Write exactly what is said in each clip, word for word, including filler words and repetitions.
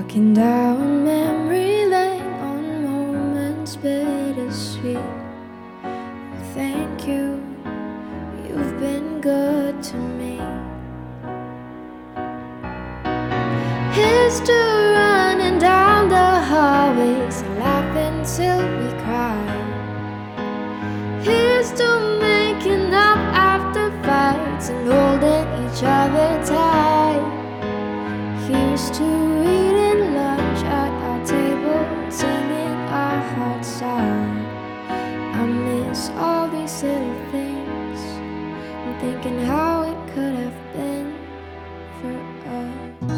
Walking down memory lane on moments bittersweet. Thank you, you've been good to me. Here's to running down the hallways and laughing till we cry. Here's to making up after fights and holding each other tight. Here's to eating lunch at our table and singing our hearts out. I miss all these little things. I'm thinking how it could have been for us.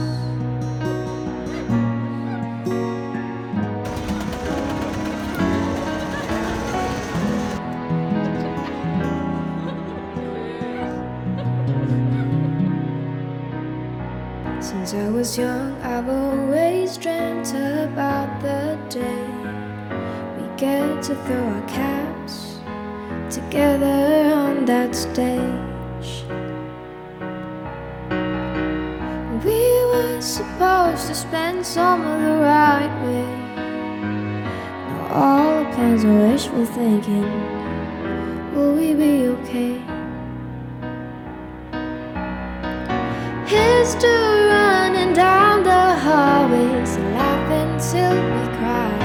Since I was young, I've always dreamt about the day we get to throw our caps together on that stage. We were supposed to spend summer the right way. Now all the plans are wishful thinking. Will we be okay? Here's to running down the hallways and laughing till we cry.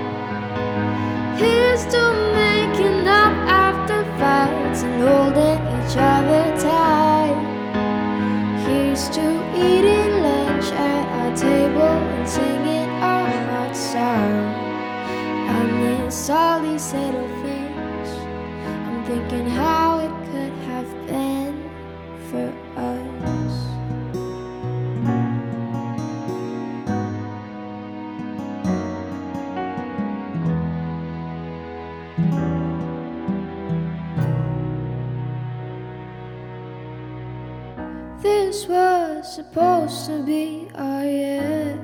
Here's to making up after fights and holding each other tight. Here's to eating lunch at our table and singing our hearts out. I miss all these little things. I'm thinking how it could have been for us. This was supposed to be our year,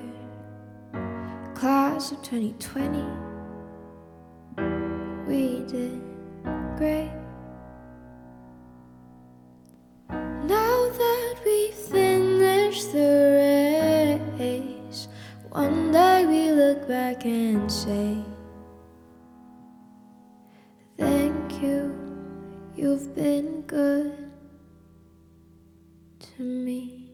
class of twenty twenty. We did great. Now that we finished the race, one day we look back and say, thank you, you've been good to me.